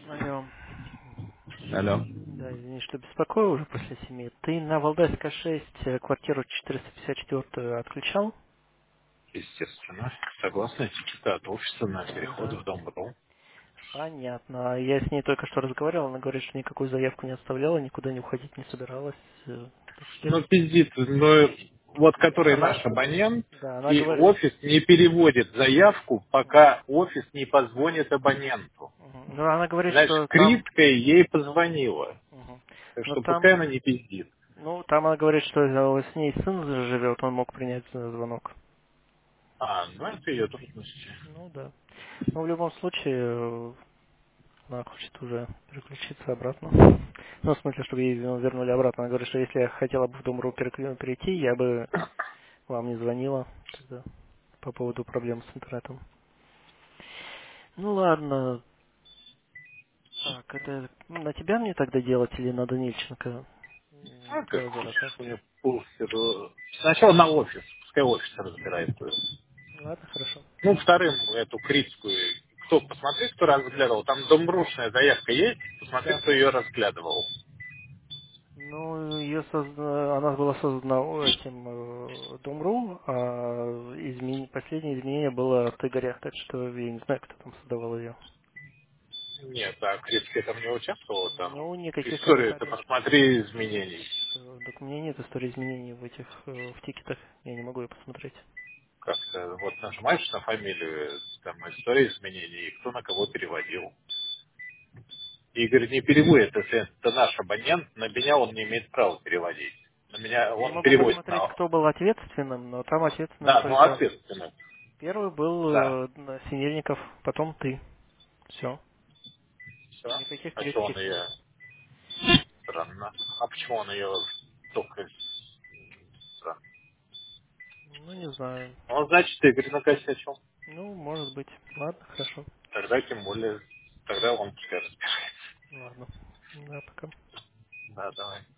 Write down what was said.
Алло. Алло. Да, извини, что беспокою уже после 7. Ты на Валдайска 6 квартиру 454 отключал? Естественно. Согласно этикета офиса на переход Ага. в Дом.ру. Понятно. Я с ней только что разговаривал, она говорит, что никакую заявку не оставляла, никуда не уходить не собиралась. Так что... Ну, пиздит, но вот который Она... наш абонент, Да, она и говорит... офис не переводит заявку, пока офис не позвонит абоненту. Мгм. Ну, она говорит, Значит, что там... Критка ей позвонила. Мгм. Так Ну, что пускай она не пиздит. там она говорит, что с ней сын живет, он мог принять звонок. Ну это ее трудности. Ну, да. Ну, в любом случае, она хочет уже переключиться обратно. Ну, в смысле, чтобы ей вернули обратно. Она говорит, что если я хотела бы в Дом.ру перейти, я бы вам не звонила тогда по поводу проблем с интернетом. Ну ладно. Так, это на тебя мне тогда делать или на Данильченко Как браузер хочешь, аккаунт? мне похер. Сначала на офис, пускай офис разбирается. Ладно, хорошо. Ну, вторым эту критскую. Кто, посмотри, кто разглядывал. Там домрушная заявка есть, посмотри, Да. кто ее разглядывал. Ну, она была создана этим Дом.ру, а последнее изменение было от Игоря, так что я не знаю, кто там создавал ее. Нет, а критика там не участвовала, там Ну, никаких историю ты комментариев. посмотри изменений. Так у меня нет истории изменений в этих в тикетах. Я не могу ее посмотреть. Как-то вот нажимаешь на фамилию, там история изменений, и кто на кого переводил. Игорь не переводит, если это наш абонент, на меня он не имеет права переводить. На меня Я он могу переводит посмотреть, на... кто был ответственным, но там ответственным Да, ну только ответственно. первый Да. был Синельников, потом ты. Все. Все. Никаких А что он третьих нет. ее... Странно. А почему он ее только... Странно. Ну, не знаю. Ну, значит, Игорь накосячил. Ну, может быть. Ладно, хорошо. Тогда тем более, тогда он пускай разбирается. Ладно. Да, пока. Да, давай.